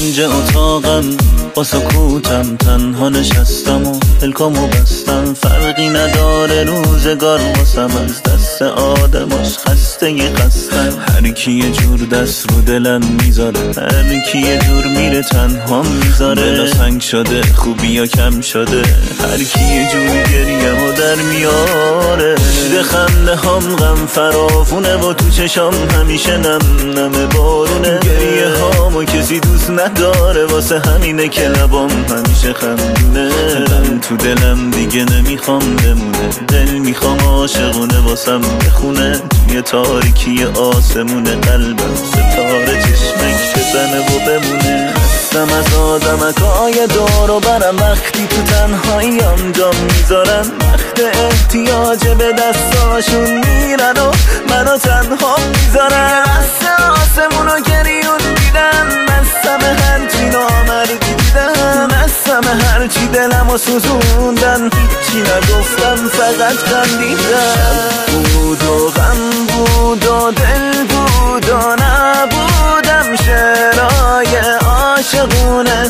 کنج اتاقم با سکوتم تنها نشستم و دلکامو بستم. فرقی نداره روزگار واسم از دست آدماش خسته خستم. هر کی یه جور دست رو دلم میذاره، هر کی یه جور میره تنها میذاره. دلا سنگ شده خوبیا کم شده، هر کی یه جور گریه‌مو در میاره. ده خنده هم غم فراوونه و تو چشام همیشه نم نم بارونه. گریه هامو کسی دوست نداره، واسه همینه که لبام همیشه خندونه. غم تو دلم دیگه نمیخوام بمونه، دل میخوام عاشقونه واسم بخونه. توی تاریکی آسمونه قلبم ستاره چشمک بزنه و بمونه. خستم از آدمکای دور و برم، وقتی تو تنهاییم جام میذارن. وقت احتیاج به دستاشون میرن و منو تنها میذارن. دست آسمونو گریون دیدن، دستم هرچی نامردی دیدن. دستم هرچی دلمو سوزوندن، هیچی نگفتم فقط خندیدن. شب بود و غم بود و دل بود و نبودم، شعرهای عاشقونه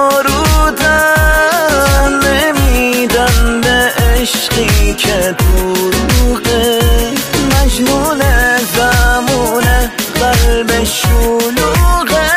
سرودن. نمیدن به عشقی که دروغه، مجنون زمونه قلب شلوغه.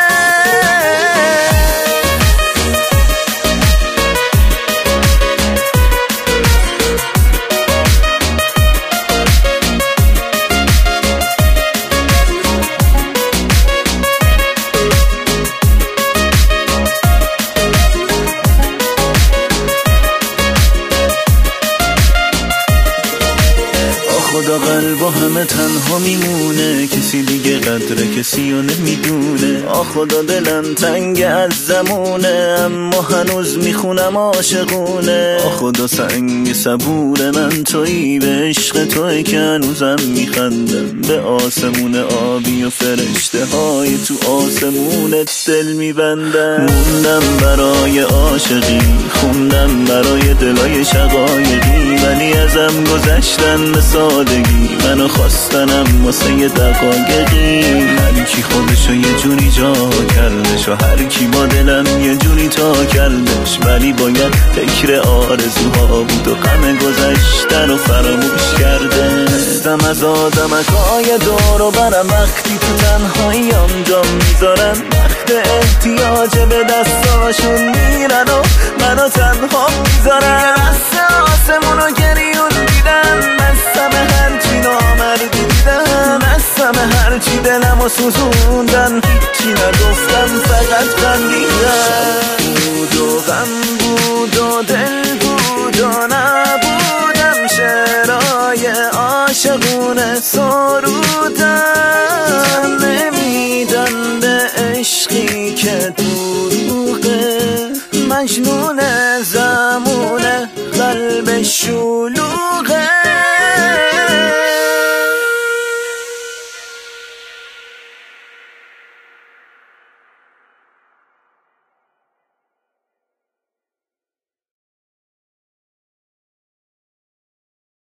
خدا قلبا همه تنها میمونه، کسی دیگه قدر کسی رو نمیدونه. خدا دلم تنگ از زمونه، اما هنوز میخونم عاشقونه. خدا سنگ صبور من تویی، به عشق توی که هنوزم میخندم. به آسمون آبی و فرشته های تو آسمونت دل میبندم. موندم برای عاشقی، خوندم برای دلای شقایقی، ولی ازم گذشتن به سادگی. منو خواستنم واسه یه دقایقی. هر کی خودشو یه جوری جا کردش و هر کی با دلم یه جوری تا کردش، ولی باید فکر آرزوها بود و غم گذشتن و فراموش کرده. دستم از آدمکای دور و برم، وقتی تو تنهاییم جام میذارن. وقت احتیاج به دستاشون میرن و منو تنها میذارن. دست آسمونو گریون دیدن، دستم هرچی نامردی دیدن. دستم هرچی دلمو سوزوندن، هیچی نگفتم فقط خندیدن. بود و غم بود و دل بود و نبودم، شعرهای عاشقونه سرودن. نمیدن به عشقی که دروغه، مجنون زمونه قلب شلوغه.